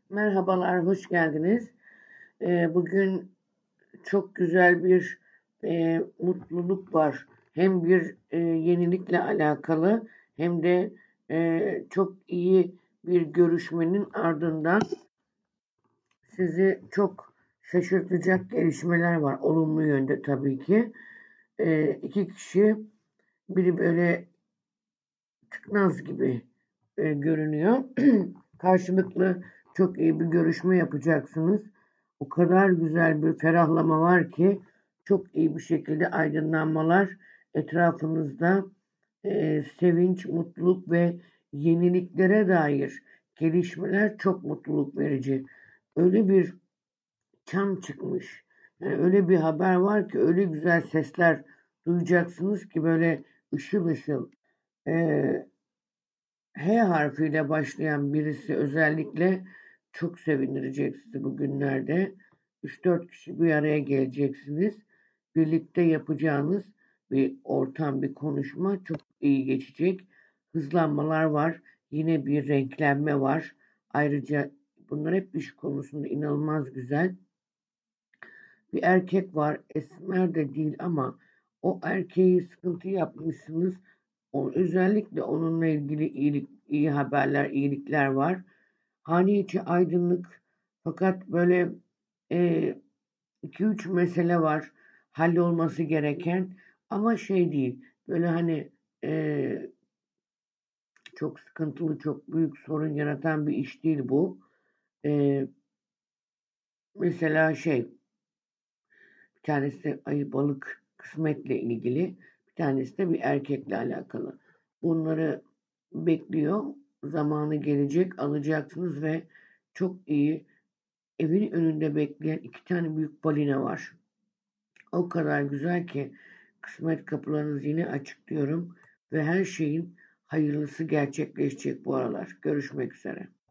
Merhabalar, hoş geldiniz. Bugün çok güzel bir mutluluk var. Hem bir yenilikle alakalı hem de çok iyi bir görüşmenin ardından sizi çok şaşırtacak gelişmeler var. Olumlu yönde tabii ki. İki kişi, biri böyle tıknaz gibi görünüyor. Karşılıklı çok iyi bir görüşme yapacaksınız. O kadar güzel bir ferahlama var ki çok iyi bir şekilde aydınlanmalar etrafınızda, sevinç, mutluluk ve yeniliklere dair gelişmeler çok mutluluk verici. Öyle bir çam çıkmış. Yani öyle bir haber var ki öyle güzel sesler duyacaksınız ki böyle ışıl ışıl. E, H harfiyle başlayan birisi özellikle çok sevindirecek sizi bugünlerde. 3-4 kişi bir araya geleceksiniz. Birlikte yapacağınız bir ortam, bir konuşma çok iyi geçecek. Hızlanmalar var. Yine bir renklenme var. Ayrıca bunlar hep iş konusunda inanılmaz güzel. Bir erkek var. Esmer de değil ama o erkeği sıkıntı yapmışsınız. Özellikle onunla ilgili iyi haberler, iyilikler var. Hane içi aydınlık fakat böyle e, 2-3 mesele var hallolması gereken ama şey değil. Böyle hani e, çok sıkıntılı, çok büyük sorun yaratan bir iş değil bu. E, Mesela bir tanesi ayı balık kısmetle ilgili, bir tanesi de bir erkekle alakalı. Bunları bekliyor. Zamanı gelecek, alacaksınız ve çok iyi. Evin önünde bekleyen 2 tane büyük balina var. O kadar güzel ki kısmet kapılarınız yine açık diyorum ve her şeyin hayırlısı gerçekleşecek bu aralar. Görüşmek üzere.